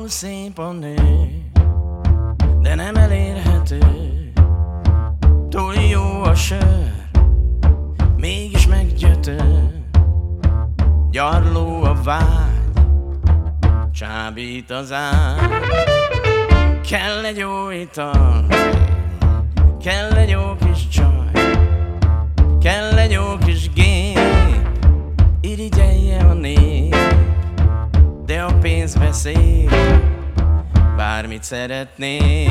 Túl szép a nő, de nem elérhető. Túl jó a sör, mégis meggyötör. Gyarló a vágy, csábít az ágy. Kell egy jó ital, kell egy jó kis csaj, kell egy jó kis gép, irigyelje a nép. De a pénz beszél, bármit szeretnél.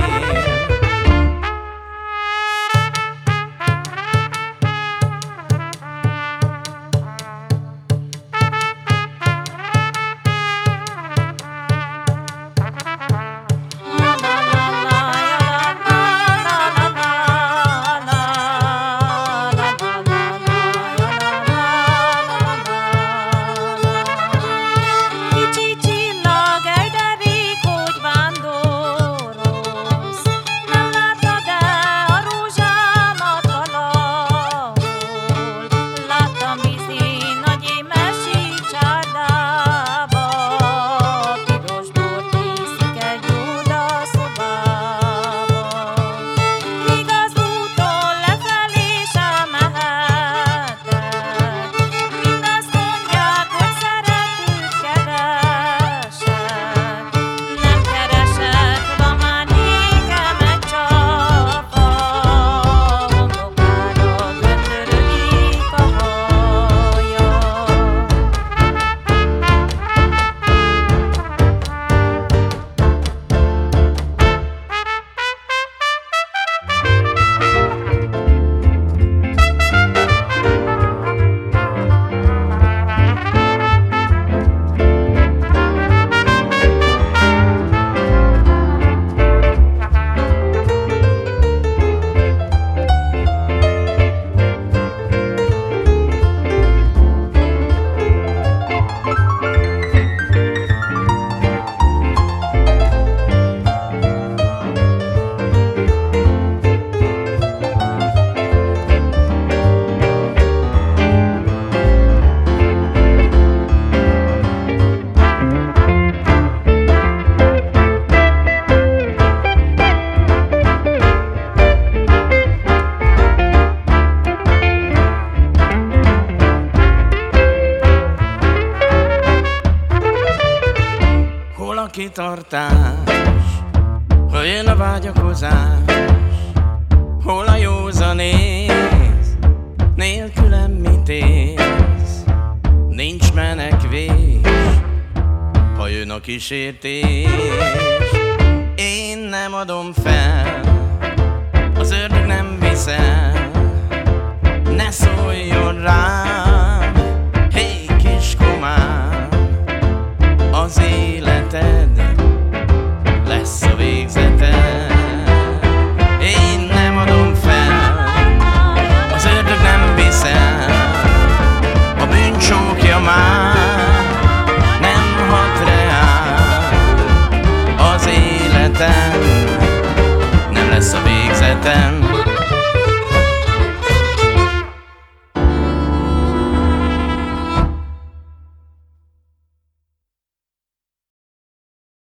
Kitartás, ha jön a vágyakozás, hol a józanész, nélkülem mit élsz, nincs menekvés, ha jön a kísértés. Én nem adom fel, az ördög nem visz el,